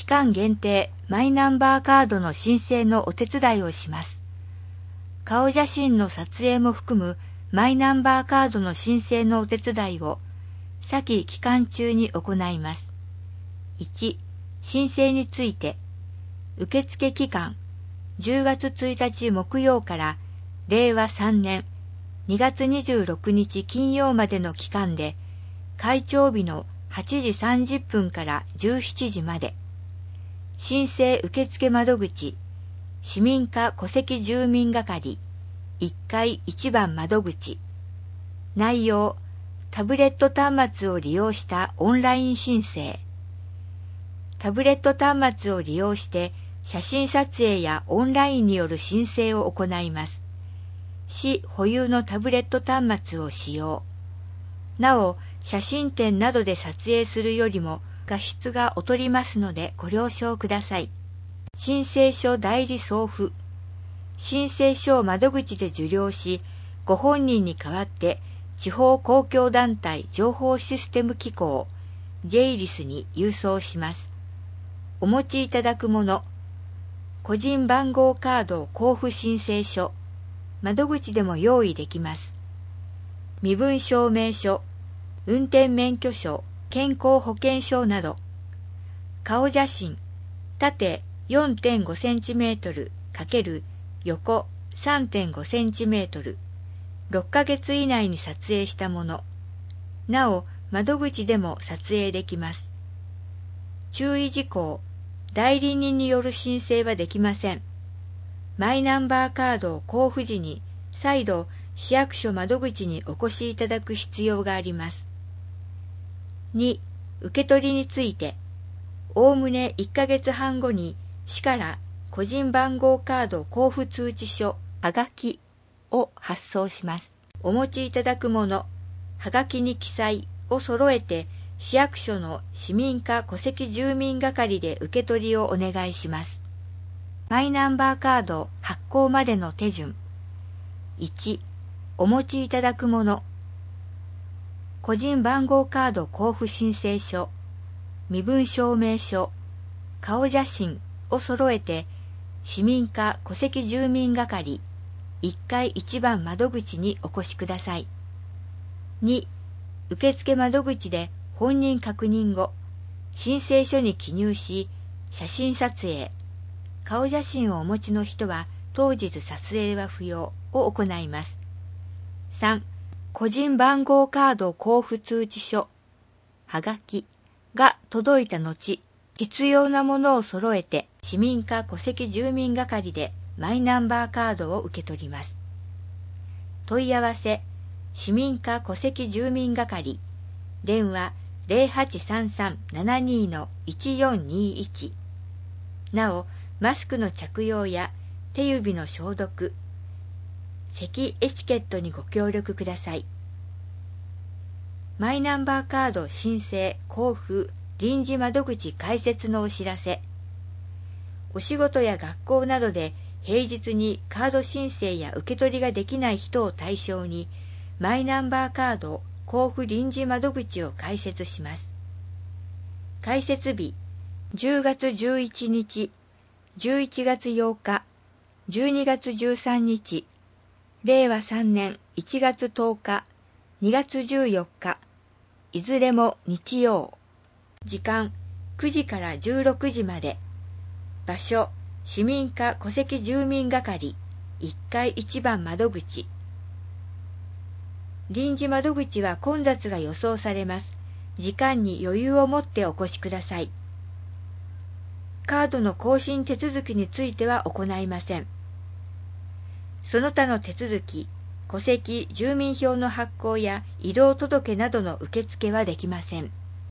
期間限定マイナンバーカードの申請のお手伝いをします。顔写真の撮影も含むマイナンバーカードの申請のお手伝いを先期間中に行います。1、申請について、受付期間、10月1日木曜から令和3年2月26日金曜までの期間で、開帳日の8時30分から17時まで、申請受付窓口、市民課戸籍住民係、1階1番窓口。内容、タブレット端末を利用したオンライン申請。タブレット端末を利用して写真撮影やオンラインによる申請を行います。市保有のタブレット端末を使用。なお、写真展などで撮影するよりも画質が劣りますのでご了承ください。申請書代理送付。申請書を窓口で受領し、ご本人に代わって地方公共団体情報システム機構 JIRIS に郵送します。お持ちいただくもの、個人番号カード交付申請書、窓口でも用意できます。身分証明書、運転免許証、健康保険証など、顔写真、縦 4.5 センチメートル×横 3.5 センチメートル、6ヶ月以内に撮影したもの。なお、窓口でも撮影できます。注意事項、代理人による申請はできません。マイナンバーカードを交付時に再度市役所窓口にお越しいただく必要があります。2、受け取りについて、おおむね1ヶ月半後に市から個人番号カード交付通知書、はがきを発送します。お持ちいただくもの、はがきに記載を揃えて市役所の市民課戸籍住民係で受け取りをお願いします。マイナンバーカード発行までの手順。1、お持ちいただくもの。個人番号カード交付申請書、身分証明書、顔写真を揃えて市民課戸籍住民係1階1番窓口にお越しください。2、受付窓口で本人確認後、申請書に記入し、写真撮影、顔写真をお持ちの人は当日撮影は不要を行います。3、個人番号カード交付通知書、はがきが届いた後、必要なものを揃えて市民課戸籍住民係でマイナンバーカードを受け取ります。問い合わせ、市民課戸籍住民係、電話 0833-72-1421。なお、マスクの着用や手指の消毒、咳エチケットにご協力ください。マイナンバーカード申請、交付、臨時窓口開設のお知らせ。お仕事や学校などで平日にカード申請や受け取りができない人を対象に、マイナンバーカード交付臨時窓口を開設します。開設日、10月11日、11月8日、12月13日、令和3年1月10日、2月14日、いずれも日曜。時間、9時から16時まで。場所、市民課戸籍住民係、1階1番窓口。臨時窓口は混雑が予想されます。時間に余裕を持ってお越しください。カードの更新手続きについては行いません。その他の手続き、戸籍、住民票の発行や移動届などの受付はできません。